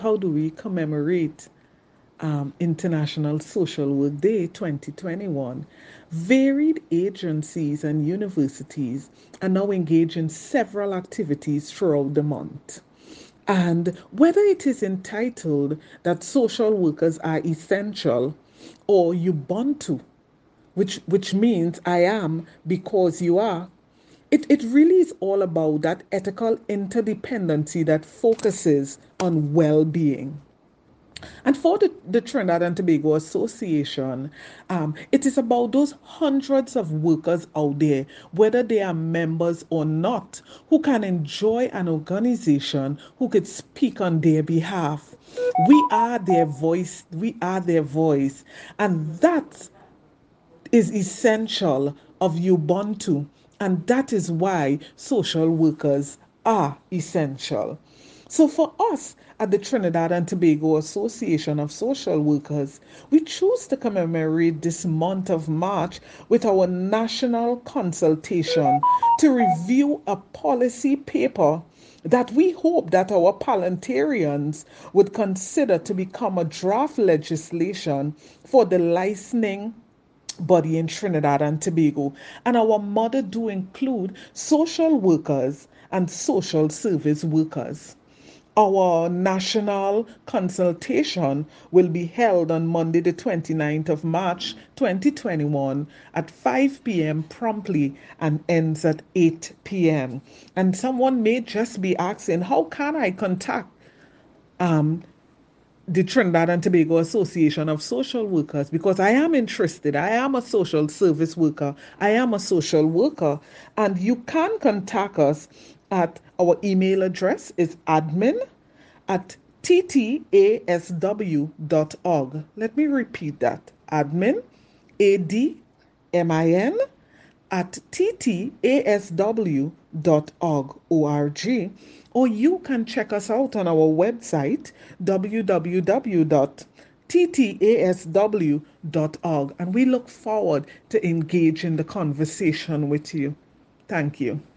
How do we commemorate International Social Work Day 2021? Varied agencies and universities are now engaged in several activities throughout the month. And whether it is entitled that social workers are essential or Ubuntu, which means I am because you are, it really is all about that ethical interdependency that focuses on well being. And for the Trinidad and Tobago Association, it is about those hundreds of workers out there, whether they are members or not, who can enjoy an organization who could speak on their behalf. We are their voice. We are their voice. And that is essential of Ubuntu, and that is why social workers are essential. So, for us at the Trinidad and Tobago Association of Social Workers, we choose to commemorate this month of March with our national consultation to review a policy paper that we hope that our parliamentarians would consider to become a draft legislation for the licensing body in Trinidad and Tobago. And our mother do include social workers and social service workers. Our national consultation will be held on Monday, the 29th of March 2021 at 5 p.m. promptly and ends at 8 p.m. And someone may just be asking, how can I contact um, the Trinidad and Tobago Association of Social Workers? Because I am interested. I am a social service worker. I am a social worker. And you can contact us at our email address is admin@ttasw.org. Let me repeat that. Admin, ADMIN, at ttasw.org, O-R-G, or you can check us out on our website, www.ttasw.org, and we look forward to engaging the conversation with you. Thank you.